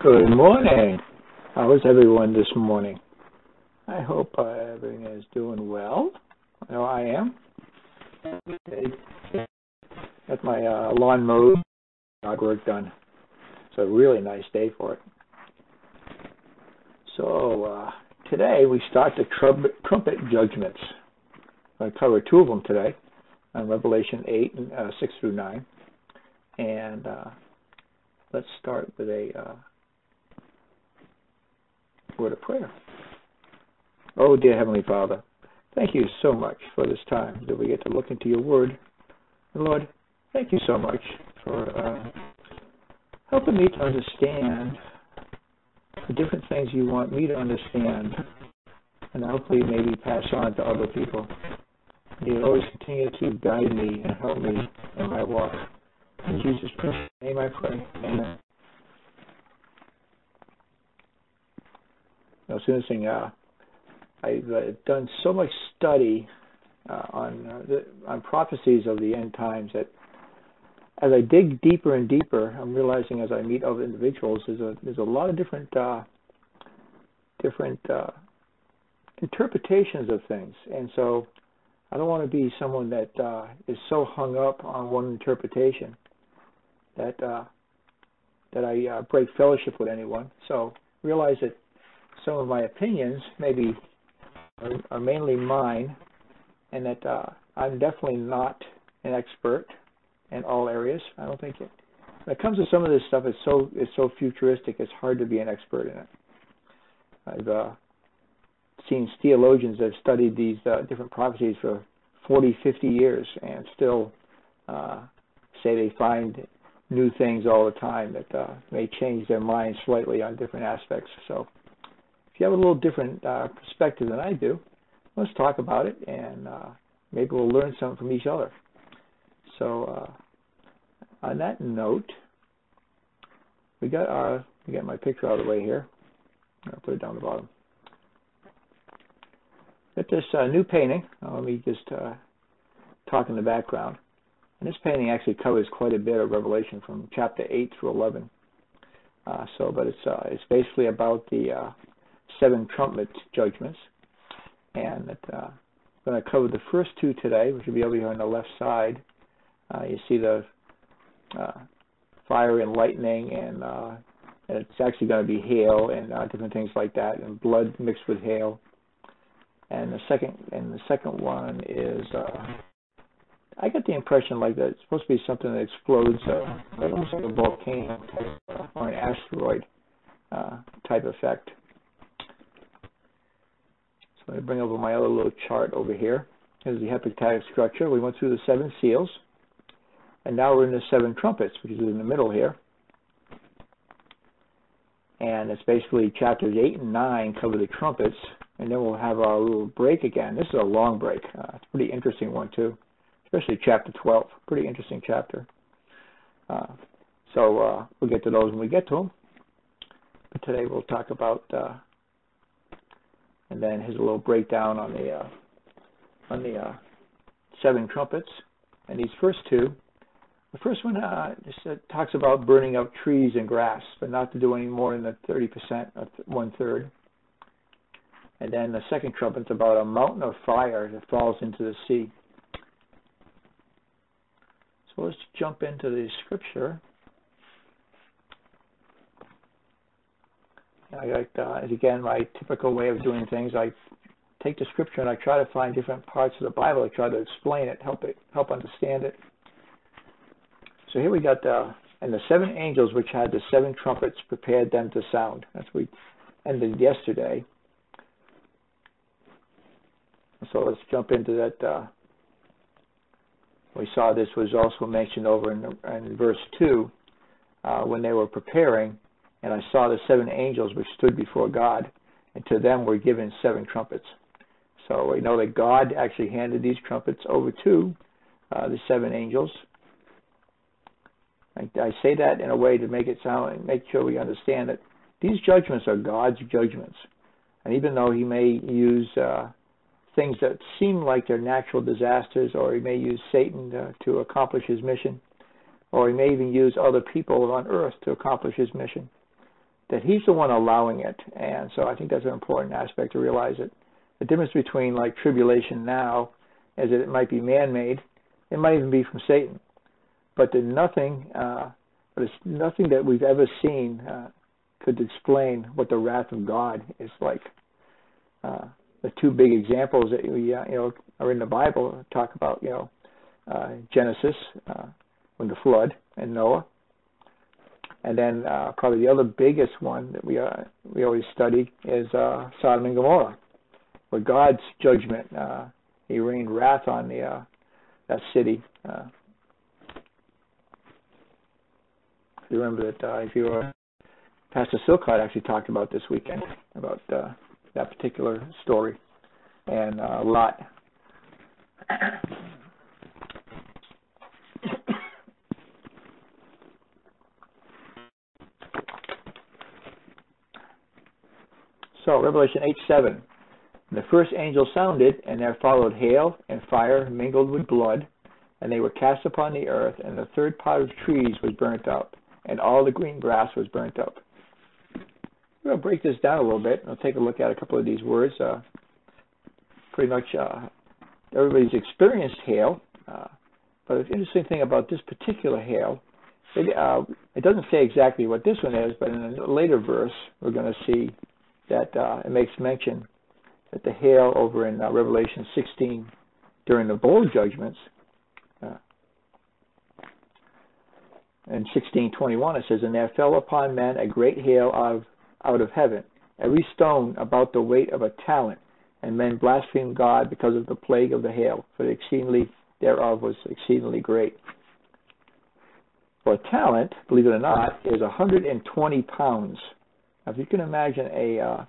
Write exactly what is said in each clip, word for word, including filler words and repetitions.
Good morning. How is everyone this morning? I hope uh, everything is doing well. I know I am. Got my uh, lawn mowed, yard work done. It's a really nice day for it. So uh, today we start the trumpet, trumpet judgments. I'm going to cover two of them today, on Revelation eight and uh, six through nine. And uh, let's start with a uh, word of prayer. Oh, dear Heavenly Father, thank you so much for this time that we get to look into your word. And Lord, thank you so much for uh, helping me to understand the different things you want me to understand and hopefully maybe pass on to other people. You always continue to guide me and help me in my walk. In Jesus' precious name I pray. Amen. Now, it's interesting, uh, I've uh, done so much study uh, on uh, the, on prophecies of the end times that as I dig deeper and deeper, I'm realizing as I meet other individuals, there's a there's a lot of different uh, different uh, interpretations of things, and so I don't want to be someone that uh, is so hung up on one interpretation that uh, that I uh, break fellowship with anyone. So realize that some of my opinions maybe are, are mainly mine, and that uh, I'm definitely not an expert in all areas. I don't think it. When it comes to some of this stuff, it's so it's so futuristic. It's hard to be an expert in it. I've uh, seen theologians that have studied these uh, different prophecies for forty, fifty years and still uh, say they find new things all the time that uh, may change their mind slightly on different aspects. So if you have a little different uh, perspective than I do, let's talk about it, and uh, maybe we'll learn something from each other. So uh, on that note, we got our we got my picture out of the way here. I'll put it down the bottom. Got this uh, new painting. Uh, let me just uh, talk in the background. And this painting actually covers quite a bit of Revelation from chapter eight through eleven. Uh, so, but it's uh, it's basically about the uh, seven trumpet judgments, and it, uh, I'm going to cover the first two today, which will be over here on the left side. Uh, you see the uh, fire and lightning, and, uh, and it's actually going to be hail and uh, different things like that, and blood mixed with hail. And the second, and the second one is, uh, I get the impression like that it's supposed to be something that explodes, uh, almost like a volcano type, uh, or an asteroid uh, type effect. So let me bring over my other little chart over here. Here's the heptadic structure. We went through the seven seals, and now we're in the seven trumpets, which is in the middle here. And it's basically chapters eight and nine cover the trumpets, and then we'll have our little break again. This is a long break. Uh, it's a pretty interesting one, too, especially chapter twelve. Pretty interesting chapter. Uh, so uh, we'll get to those when we get to them. But today we'll talk about, uh, and then here's a little breakdown on the uh, on the uh, seven trumpets. And these first two, the first one uh, just, uh, talks about burning up trees and grass, but not to do any more than the thirty percent, or one third. And then the second trumpet's about a mountain of fire that falls into the sea. So let's jump into the scripture. I like, uh, as again, my typical way of doing things. I take the scripture and I try to find different parts of the Bible. I try to explain it, help it, help understand it. So here we got the, and the seven angels which had the seven trumpets prepared them to sound. That's what we ended yesterday. So let's jump into that. Uh, we saw this was also mentioned over in, in verse two uh, when they were preparing. And I saw the seven angels which stood before God, and to them were given seven trumpets. So we know that God actually handed these trumpets over to uh, the seven angels. I, I say that in a way to make it sound, make sure we understand that these judgments are God's judgments. And even though He may use uh, things that seem like they're natural disasters, or He may use Satan uh, to accomplish His mission, or He may even use other people on earth to accomplish His mission, that he's the one allowing it. And so I think that's an important aspect to realize it. The difference between like tribulation now is that it might be man-made. It might even be from Satan. But there's nothing, uh, but it's nothing that we've ever seen uh, could explain what the wrath of God is like. Uh, the two big examples that we, uh, you know, are in the Bible talk about, you know, uh, Genesis, uh, when the flood, and Noah. And then uh, probably the other biggest one that we uh, we always study is uh, Sodom and Gomorrah, where God's judgment, uh, He rained wrath on the uh, that city. Uh, you remember that uh, if you were Pastor Silcott actually talked about this weekend about uh, that particular story, and uh, Lot. So, Revelation eight seven. The first angel sounded, and there followed hail and fire mingled with blood, and they were cast upon the earth, and the third part of the trees was burnt up, and all the green grass was burnt up. We're going to break this down a little bit, and we'll take a look at a couple of these words. Uh, pretty much uh, everybody's experienced hail, uh, but the interesting thing about this particular hail, it, uh, it doesn't say exactly what this one is, but in a later verse, we're going to see that uh, it makes mention that the hail over in uh, Revelation sixteen during the bowl judgments, uh, in sixteen twenty-one it says, and there fell upon men a great hail out of, out of heaven, every stone about the weight of a talent, and men blasphemed God because of the plague of the hail, for the exceedingly thereof was exceedingly great. Well, a talent, believe it or not, is one hundred twenty pounds. Now, if you can imagine a uh,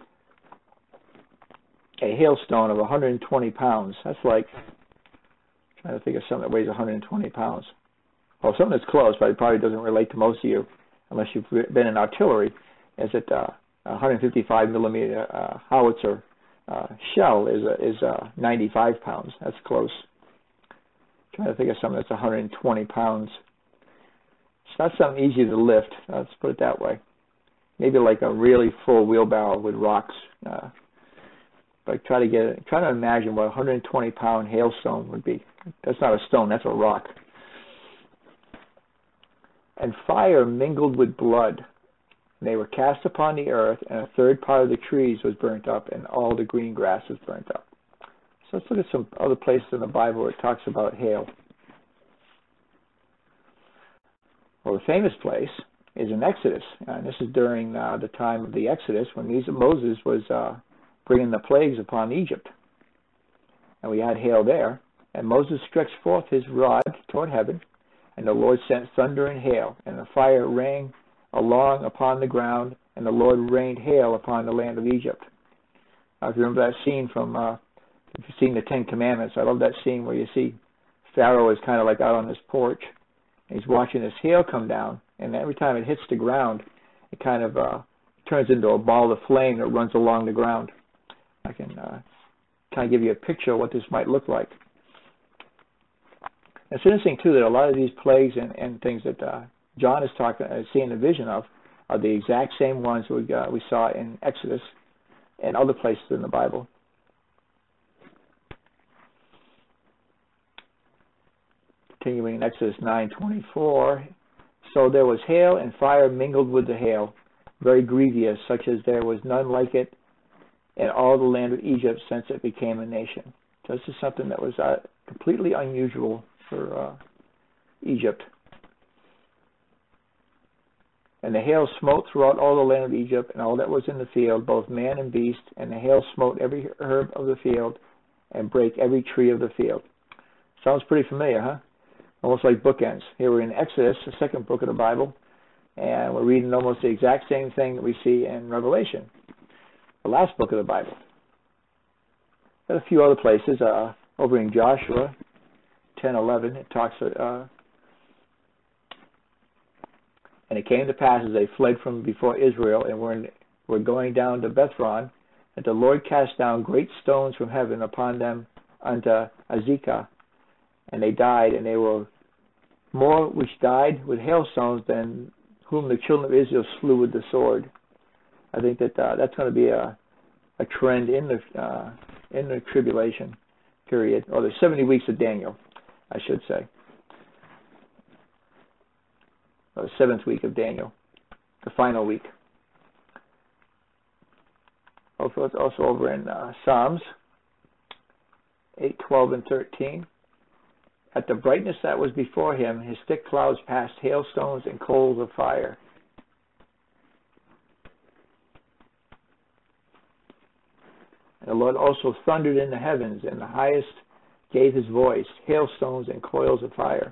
a hailstone of one hundred twenty pounds, that's like, I'm trying to think of something that weighs one hundred twenty pounds. Well, something that's close, but it probably doesn't relate to most of you, unless you've been in artillery, is that uh, a one hundred fifty-five millimeter uh, howitzer uh, shell is uh, is uh, ninety-five pounds. That's close. I'm trying to think of something that's one hundred twenty pounds. It's not something easy to lift. Let's put it that way. Maybe like a really full wheelbarrow with rocks. Uh, but try to get, try to imagine what a one hundred twenty pound hailstone would be. That's not a stone, that's a rock. And fire mingled with blood. They were cast upon the earth, and a third part of the trees was burnt up, and all the green grass was burnt up. So let's look at some other places in the Bible where it talks about hail. Well, the famous place is in Exodus, and this is during uh, the time of the Exodus when Moses was uh, bringing the plagues upon Egypt. And we had hail there, and Moses stretched forth his rod toward heaven, and the Lord sent thunder and hail, and the fire rang along upon the ground, and the Lord rained hail upon the land of Egypt. Uh, if you remember that scene from, uh, if you've seen the Ten Commandments, I love that scene where you see Pharaoh is kind of like out on his porch, and he's watching this hail come down, and every time it hits the ground, it kind of uh, turns into a ball of flame that runs along the ground. I can uh, kind of give you a picture of what this might look like. It's interesting, too, that a lot of these plagues and, and things that uh, John is talking, uh, seeing a vision of are the exact same ones we, uh, we saw in Exodus and other places in the Bible. Continuing in Exodus nine twenty-four, so there was hail and fire mingled with the hail, very grievous, such as there was none like it in all the land of Egypt since it became a nation. So this is something that was uh, completely unusual for uh, Egypt. And the hail smote throughout all the land of Egypt and all that was in the field, both man and beast, and the hail smote every herb of the field and brake every tree of the field. Sounds pretty familiar, huh? Almost like bookends. Here we're in Exodus, the second book of the Bible, and we're reading almost the exact same thing that we see in Revelation, the last book of the Bible. Got a few other places. Uh, over in Joshua ten eleven, it talks, uh, and it came to pass as they fled from before Israel and were, in, were going down to Bethron, that the Lord cast down great stones from heaven upon them unto Azekah, and they died, and they were more which died with hailstones than whom the children of Israel slew with the sword. I think that uh, that's going to be a, a trend in the uh, in the tribulation period, or the seventy weeks of Daniel, I should say. Or the seventh week of Daniel, the final week. Also, it's also over in uh, Psalms eight, twelve, and thirteen. At the brightness that was before him, his thick clouds passed hailstones and coals of fire. And the Lord also thundered in the heavens, and the highest gave his voice, hailstones and coils of fire.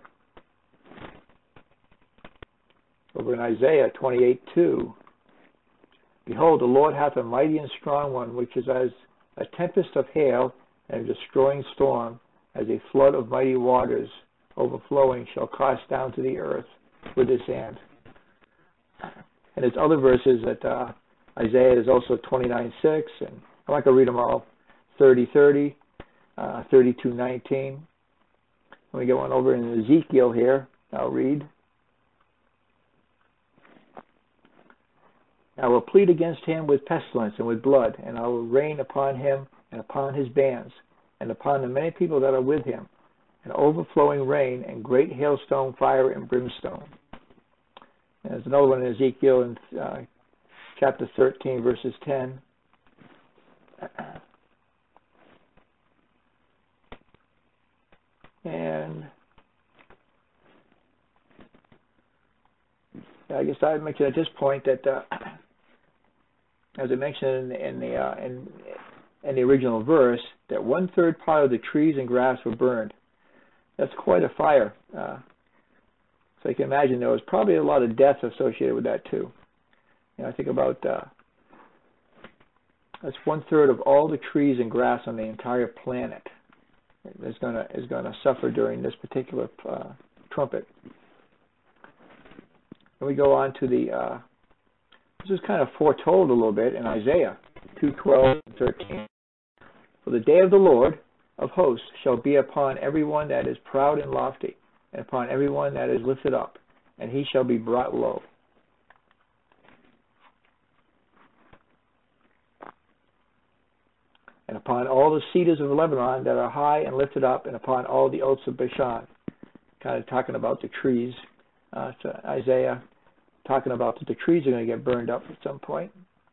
Over in Isaiah twenty-eight, two. Behold, the Lord hath a mighty and strong one, which is as a tempest of hail and a destroying storm, as a flood of mighty waters overflowing shall cast down to the earth with his hand. And there's other verses that uh, Isaiah is also twenty-nine, six, and I'm not going to read them all. thirty, thirty, uh, thirty-two, nineteen. Let me get one over in Ezekiel here. I'll read. I will plead against him with pestilence and with blood, and I will rain upon him and upon his bands, and upon the many people that are with him, an overflowing rain and great hailstone, fire, and brimstone. And there's another one in Ezekiel in uh, chapter thirteen, verses ten. And I guess I would mention at this point that, uh, as I mentioned in, in the uh, in, in the original verse, that one third part of the trees and grass were burned. That's quite a fire. Uh, so you can imagine there was probably a lot of death associated with that too. You know, I think about uh, that's one third of all the trees and grass on the entire planet is gonna is gonna suffer during this particular uh, trumpet. And we go on to the, uh, this is kind of foretold a little bit in Isaiah two, twelve, and thirteen. For the day of the Lord of hosts shall be upon everyone that is proud and lofty, and upon everyone that is lifted up, and he shall be brought low. And upon all the cedars of Lebanon that are high and lifted up, and upon all the oaks of Bashan. Kind of talking about the trees. Uh, to Isaiah, talking about that the trees are going to get burned up at some point.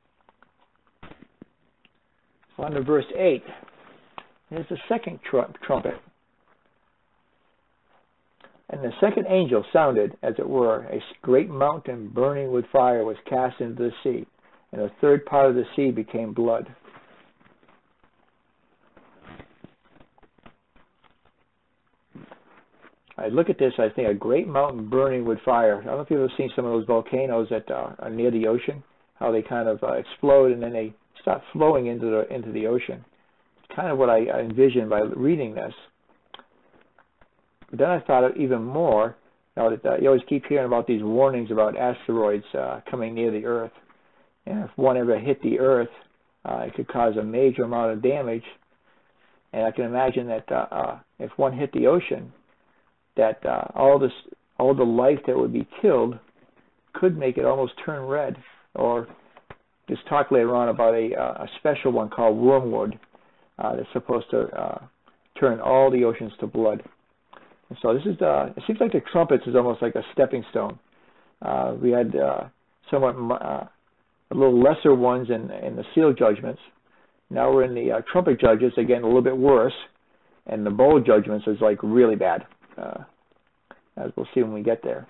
So on to verse eight. Here's the second tr- trumpet. And the second angel sounded, as it were, a great mountain burning with fire was cast into the sea, and a third part of the sea became blood. I look at this, I think a great mountain burning with fire. I don't know if you've ever seen some of those volcanoes that uh, are near the ocean, how they kind of uh, explode and then they start flowing into the into the ocean. It's kind of what I, I envisioned by reading this. But then I thought of even more, you know, that uh, you always keep hearing about these warnings about asteroids uh, coming near the Earth. And if one ever hit the Earth, uh, it could cause a major amount of damage. And I can imagine that uh, uh, if one hit the ocean, that uh, all this, all the life that would be killed could make it almost turn red. Or just talk later on about a, uh, a special one called wormwood uh, that's supposed to uh, turn all the oceans to blood. And so this is the, it seems like the trumpets is almost like a stepping stone. Uh, we had uh, somewhat uh, a little lesser ones in, in the seal judgments. Now we're in the uh, trumpet judges, again a little bit worse, and the bowl judgments is like really bad. Uh, as we'll see when we get there.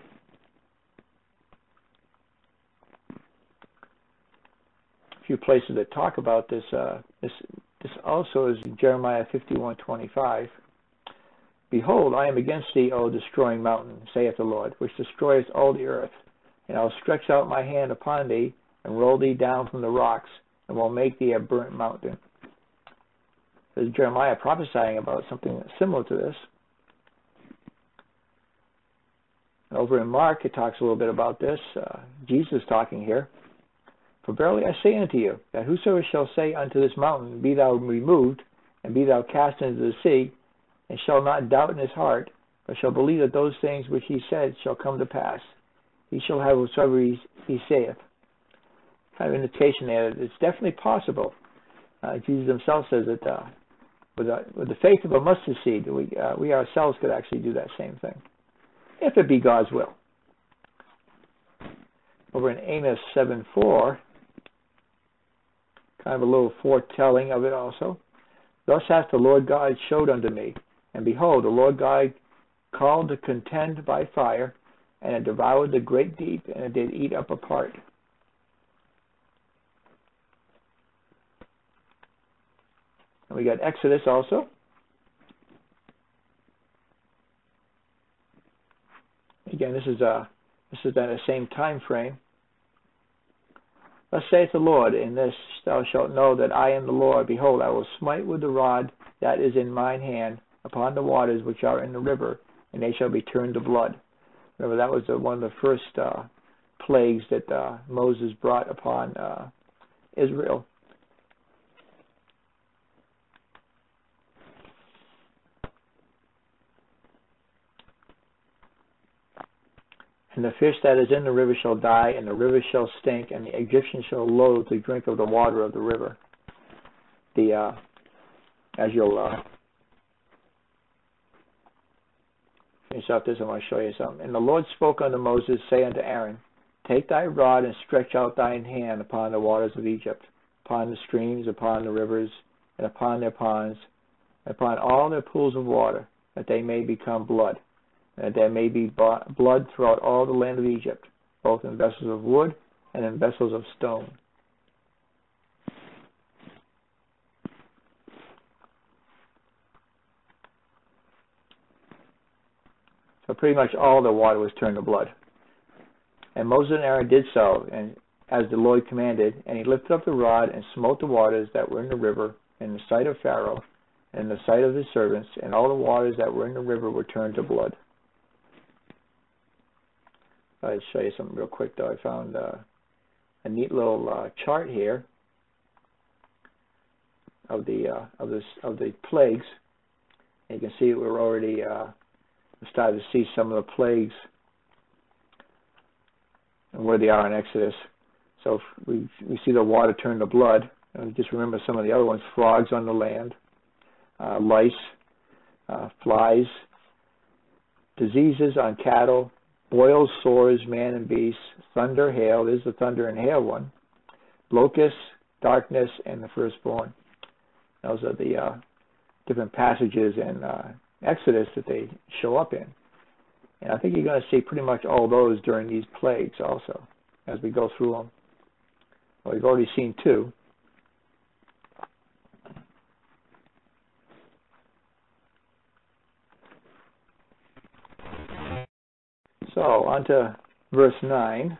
A few places that talk about this. Uh, this, this also is Jeremiah fifty-one twenty-five. Behold, I am against thee, O destroying mountain, saith the Lord, which destroyeth all the earth. And I will stretch out my hand upon thee, and roll thee down from the rocks, and will make thee a burnt mountain. There's Jeremiah prophesying about something similar to this. Over in Mark, it talks a little bit about this. Uh, Jesus talking here. For verily I say unto you, that whosoever shall say unto this mountain, Be thou removed, and be thou cast into the sea, and shall not doubt in his heart, but shall believe that those things which he said shall come to pass, he shall have whatsoever he, he saith. Kind of indication there that it's definitely possible. Uh, Jesus himself says that uh, with, uh, with the faith of a mustard seed, we, uh, we ourselves could actually do that same thing, if it be God's will. Over in Amos seven four, kind of a little foretelling of it also. Thus hath the Lord God showed unto me, and behold, the Lord God called to contend by fire, and it devoured the great deep, and it did eat up a part. And we got Exodus also. Again, this is uh this is at the same time frame. Thus saith the Lord, in this thou shalt know that I am the Lord. Behold, I will smite with the rod that is in mine hand upon the waters which are in the river, and they shall be turned to blood. Remember, that was uh, one of the first uh, plagues that uh, Moses brought upon uh, Israel. And the fish that is in the river shall die, and the river shall stink, and the Egyptians shall loathe to drink of the water of the river. The uh, as you'll uh, finish up this, I want to show you something. And the Lord spoke unto Moses, say unto Aaron, take thy rod and stretch out thine hand upon the waters of Egypt, upon the streams, upon the rivers, and upon their ponds, and upon all their pools of water, that they may become blood. And there may be blood throughout all the land of Egypt, both in vessels of wood and in vessels of stone. So pretty much all the water was turned to blood. And Moses and Aaron did so, and as the Lord commanded, and he lifted up the rod and smote the waters that were in the river in the sight of Pharaoh and in the sight of his servants, and all the waters that were in the river were turned to blood. I'll show you something real quick, though. I found uh, a neat little uh, chart here of the uh, of this of the plagues. And you can see we're already uh, starting to see some of the plagues and where they are in Exodus. So we we see the water turn to blood. And just remember some of the other ones: frogs on the land, uh, lice, uh, flies, diseases on cattle, boils, sores, man and beast, thunder, hail. There's the thunder and hail one. Locusts, darkness, and the firstborn. Those are the uh, different passages in uh, Exodus that they show up in. And I think you're going to see pretty much all those during these plagues also, as we go through them. Well, we've already seen two. So, on to verse nine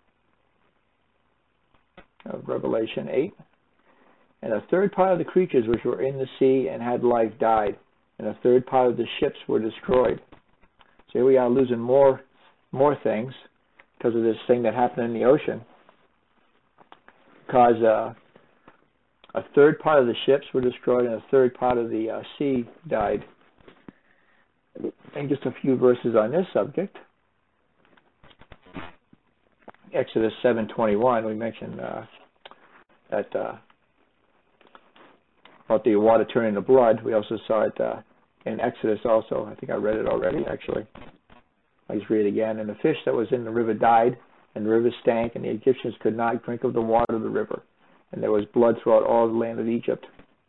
of Revelation eight. And a third part of the creatures which were in the sea and had life died, and a third part of the ships were destroyed. So here we are losing more, more things because of this thing that happened in the ocean. Because uh, a third part of the ships were destroyed and a third part of the uh, sea died. And just a few verses on this subject. Exodus seven twenty-one, we mentioned uh, that uh, about the water turning to blood. We also saw it uh, in Exodus also. I think I read it already, actually. I'll just read it again. And the fish that was in the river died, and the river stank, and the Egyptians could not drink of the water of the river. And there was blood throughout all the land of Egypt.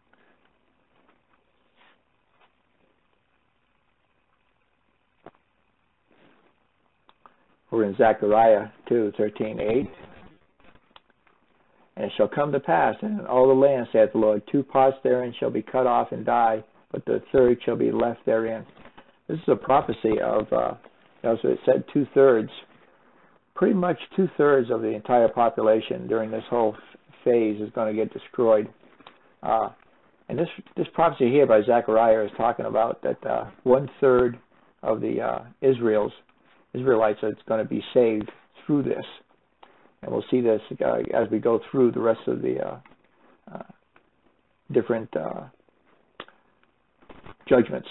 We're in Zechariah two thirteen eight. And it shall come to pass, and in all the land, saith the Lord, two parts therein shall be cut off and die, but the third shall be left therein. This is a prophecy of, uh, as it said, two-thirds. Pretty much two-thirds of the entire population during this whole phase is going to get destroyed. Uh, and this this prophecy here by Zechariah is talking about that uh, one-third of the uh, Israel's Israelites that's going to be saved through this. And we'll see this uh, as we go through the rest of the uh, uh, different uh, judgments.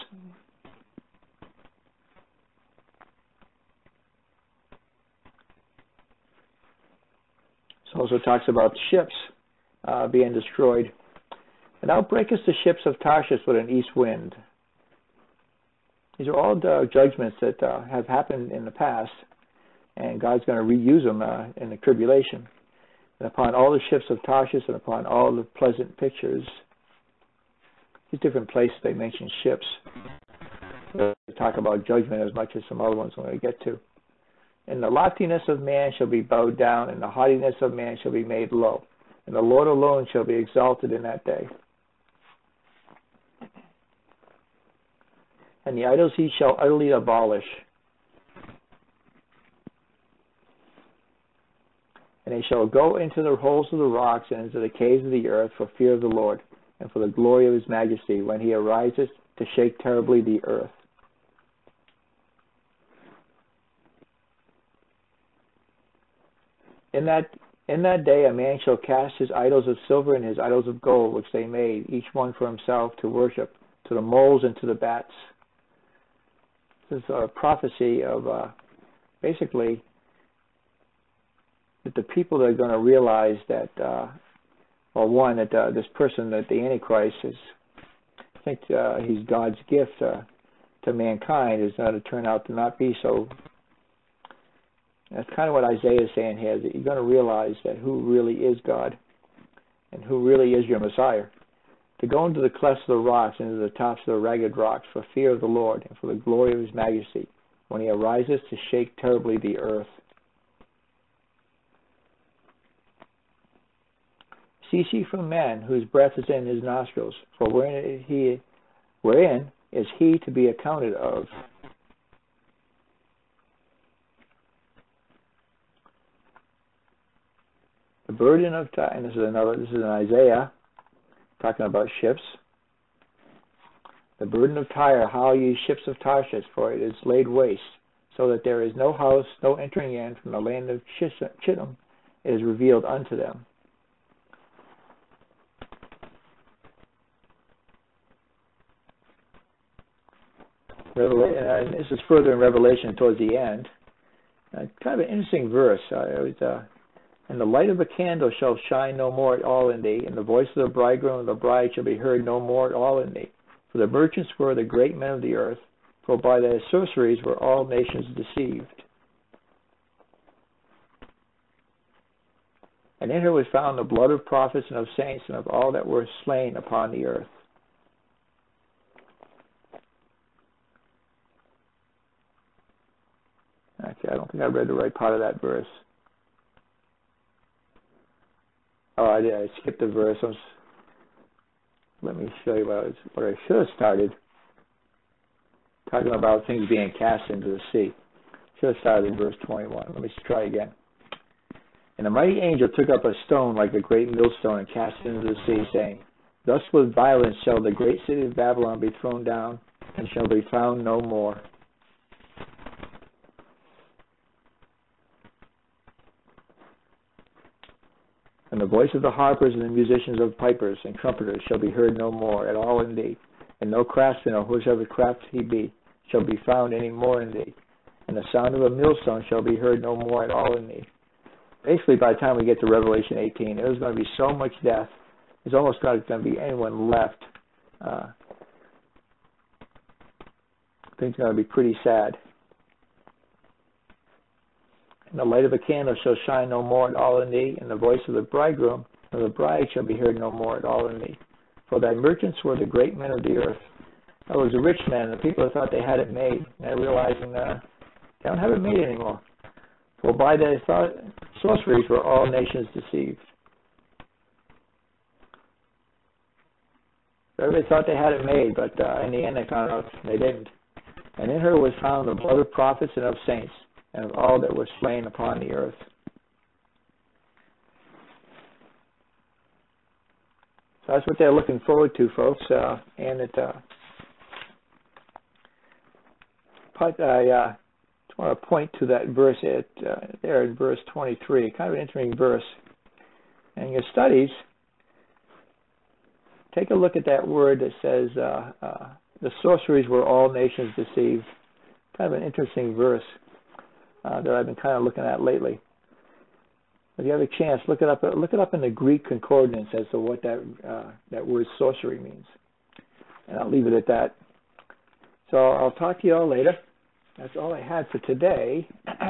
also talks about ships uh, being destroyed. And thou breakest the ships of Tarshish with an east wind. These are all the judgments that uh, have happened in the past, and God's going to reuse them uh, in the tribulation. And upon all the ships of Tarshish and upon all the pleasant pictures, these different places they mention ships. They talk about judgment as much as some other ones I'm going to get to. And the loftiness of man shall be bowed down, and the haughtiness of man shall be made low. And the Lord alone shall be exalted in that day. And the idols he shall utterly abolish. And they shall go into the holes of the rocks and into the caves of the earth for fear of the Lord and for the glory of his majesty when he arises to shake terribly the earth. In that in that day a man shall cast his idols of silver and his idols of gold, which they made, each one for himself to worship, to the moles and to the bats. This is a prophecy of uh, basically that the people that are going to realize that, uh, well, one, that uh, this person, that the Antichrist is, I think uh, he's God's gift uh, to mankind, is going to turn out to not be so. That's kind of what Isaiah is saying here, that you're going to realize that who really is God and who really is your Messiah. To go into the clefts of the rocks, into the tops of the ragged rocks, for fear of the Lord and for the glory of his majesty, when he arises to shake terribly the earth. Cease ye from man, whose breath is in his nostrils, for wherein, he, wherein is he to be accounted of? The burden of Tyre, and this is another, this is in Isaiah, talking about ships. The burden of Tyre, how ye ships of Tarshish, for it is laid waste, so that there is no house, no entering in from the land of Chittim, it is revealed unto them. Revelation, uh, this is further in Revelation towards the end. Uh, kind of an interesting verse. Uh, it was, uh, and the light of a candle shall shine no more at all in thee, and the voice of the bridegroom and the bride shall be heard no more at all in thee. For the merchants were the great men of the earth, for by their sorceries were all nations deceived. And in her was found the blood of prophets and of saints and of all that were slain upon the earth. Okay, I don't think I read the right part of that verse. Oh, I did. I skipped the verse. I was, let me show you what I, was, what I should have started. Talking about things being cast into the sea. Should have started in verse twenty-one. Let me just try again. And the mighty angel took up a stone like a great millstone and cast it into the sea, saying, Thus with violence shall the great city of Babylon be thrown down, and shall be found no more. And the voice of the harpers and the musicians of pipers and trumpeters shall be heard no more at all in thee, and no craftsman or whosoever craft he be shall be found any more in thee, and the sound of a millstone shall be heard no more at all in thee. Basically, by the time we get to Revelation eighteen, there's going to be so much death, there's almost not going to be anyone left. Uh, things are going to be pretty sad. And the light of a candle shall shine no more at all in thee, and the voice of the bridegroom and the bride shall be heard no more at all in thee. For thy merchants were the great men of the earth. That was the rich men, the people that thought they had it made. And they're realizing uh, they don't have it made anymore. For by their thought, sorceries were all nations deceived. Everybody thought they had it made, but uh, in the end they found out they didn't. And in her was found the blood of prophets and of saints, and of all that were slain upon the earth. So that's what they're looking forward to, folks. Uh, and it, uh, but I uh, just want to point to that verse at, uh, there in verse twenty-three, kind of an interesting verse. And in your studies, take a look at that word that says, uh, uh, the sorceries were all nations deceived. Kind of an interesting verse. Uh, that I've been kind of looking at lately. if you have a chance, look it up. Look it up in the Greek concordance as to what that uh, that word sorcery means. And I'll leave it at that. So I'll talk to you all later. That's all I had for today.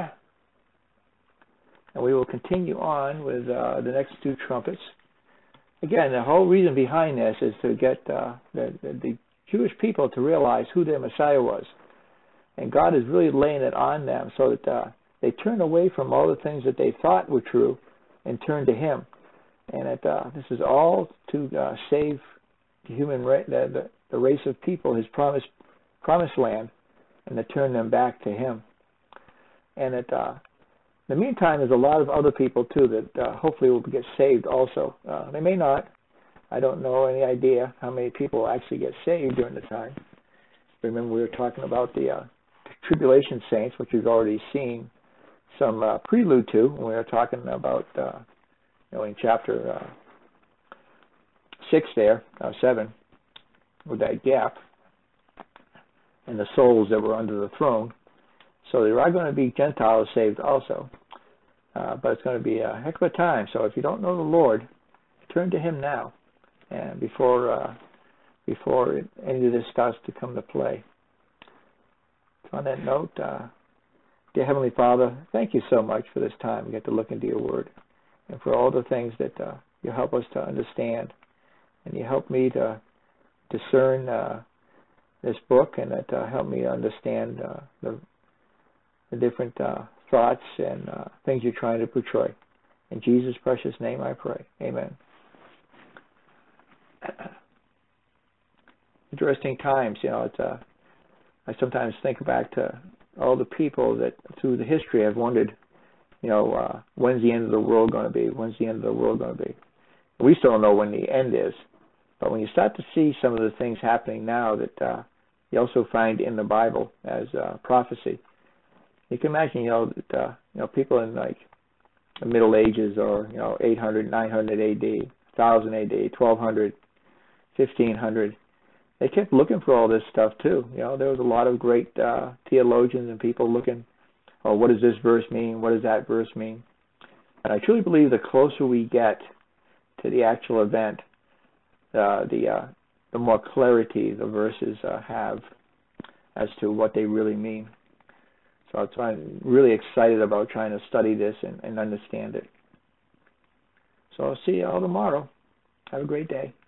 And we will continue on with uh, the next two trumpets. Again, the whole reason behind this is to get uh, the, the Jewish people to realize who their Messiah was. And God is really laying it on them so that uh, they turn away from all the things that they thought were true and turn to Him. And that, uh, this is all to uh, save the human ra- the, the, the race of people, His promised promised land, and to turn them back to Him. And that, uh, in the meantime, there's a lot of other people too that uh, hopefully will get saved also. Uh, they may not. I don't know any idea how many people actually get saved during the time. Remember, we were talking about the uh, tribulation saints, which we've already seen some uh, prelude to when we were talking about, uh, you know, in chapter uh, six there, uh, seven, with that gap, and the souls that were under the throne. So there are going to be Gentiles saved also. Uh, but it's going to be a heck of a time. So if you don't know the Lord, turn to Him now, and before uh, before any of this starts to come to play. So on that note, uh, dear Heavenly Father, thank you so much for this time we get to look into your Word, and for all the things that uh, you help us to understand, and you help me to discern uh, this book, and that uh, help me understand uh, the, the different uh, thoughts and uh, things you're trying to portray. In Jesus' precious name I pray. Amen. Interesting times, you know. It's, uh, I sometimes think back to all the people that through the history have wondered, you know, uh, when's the end of the world going to be? When's the end of the world going to be? We still don't know when the end is. But when you start to see some of the things happening now that uh, you also find in the Bible as uh, prophecy, you can imagine, you know, that, uh, you know, people in like the Middle Ages, or you know, eight hundred, nine hundred A D, one thousand A D, twelve hundred, fifteen hundred, they kept looking for all this stuff too. You know, there was a lot of great uh, theologians and people looking, oh, what does this verse mean? What does that verse mean? And I truly believe the closer we get to the actual event, uh, the uh, the more clarity the verses uh, have as to what they really mean. So I'm really excited about trying to study this and, and understand it. So I'll see you all tomorrow. Have a great day.